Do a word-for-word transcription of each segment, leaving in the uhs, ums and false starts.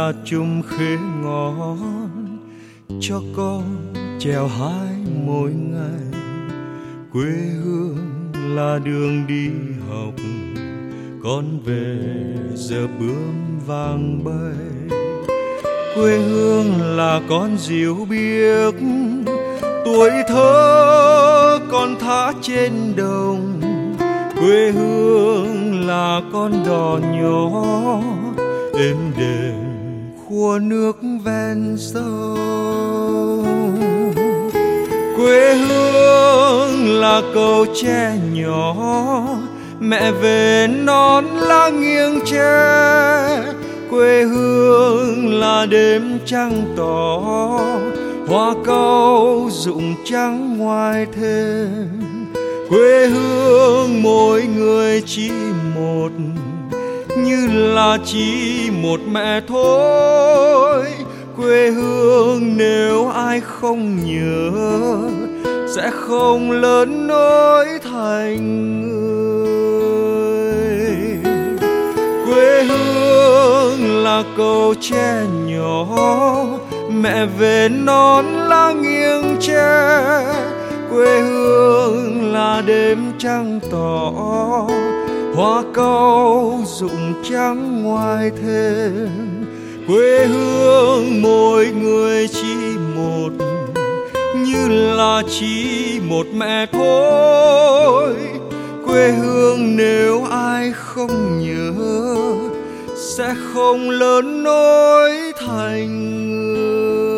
là chùm khế ngon cho con trèo hái mỗi ngày. Quê hương là đường đi học, con về giờ bướm vàng bay. Quê hương là con diều biếc, tuổi thơ con thả trên đồng. Quê hương là con đò nhỏ êm đềm khua nước ven sông. Quê hương là cầu tre nhỏ, mẹ về nón lá nghiêng tre. Quê hương là đêm trăng tỏ, hoa cau rụng trắng ngoài thềm. Quê hương mỗi người chỉ một, như là chỉ một mẹ thôi. Quê hương nếu ai không nhớ sẽ không lớn nổi thành người. Quê hương là cầu tre nhỏ, mẹ về nón lá nghiêng tre. Quê hương là đêm trăng tỏ, hoa cau rụng trắng ngoài thềm. Quê hương mỗi người chỉ một, như là chỉ một mẹ thôi. Quê hương nếu ai không nhớ sẽ không lớn nổi thành người.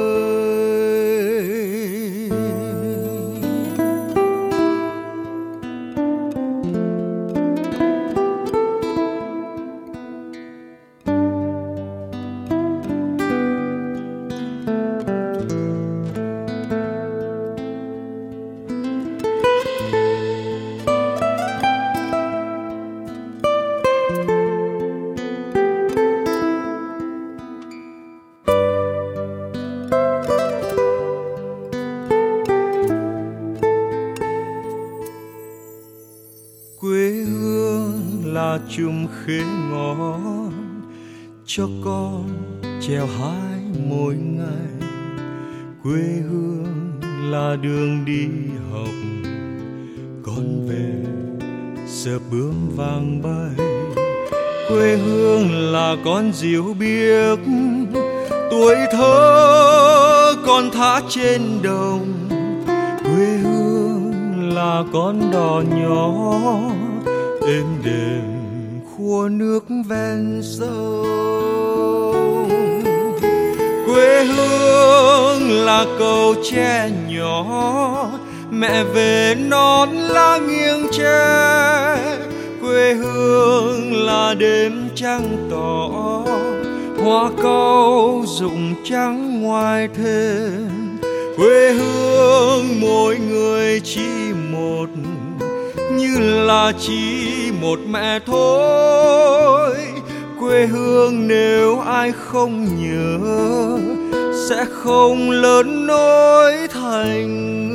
Quê hương là chùm khế ngon cho con trèo hái mỗi ngày. Quê hương là đường đi học, con về giờ bướm vàng bay. Quê hương là con diều biếc, tuổi thơ con thả trên đồng. Quê hương là con đò nhỏ êm đềm khua nước ven sông. Quê hương là cầu tre nhỏ, mẹ về nón lá nghiêng tre. Quê hương là đêm trăng tỏ, hoa cau rụng trắng ngoài thềm. Quê hương mỗi người chỉ một, như là chỉ một mẹ thôi. Quê hương nếu ai không nhớ sẽ không lớn nổi thành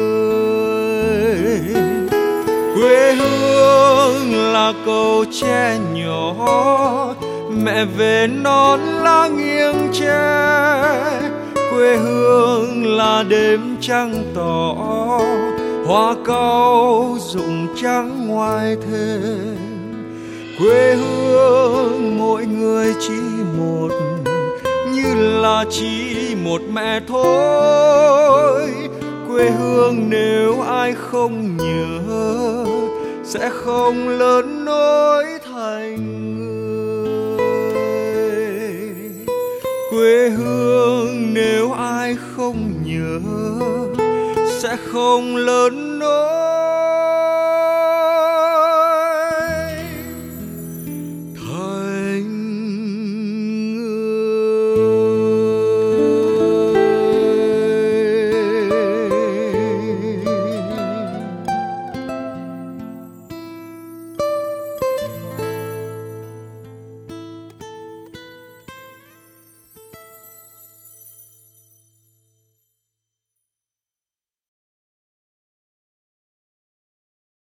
người. Quê hương là cầu tre nhỏ, mẹ về nón lá nghiêng tre. Quê hương là đêm trăng tỏ, hoa cau rụng trắng ngoài thềm. Quê hương mỗi người chỉ một, như là chỉ một mẹ thôi. Quê hương nếu ai không nhớ sẽ không lớn nổi thành người. Quê hương nếu ai không nhớ sẽ không lớn nổi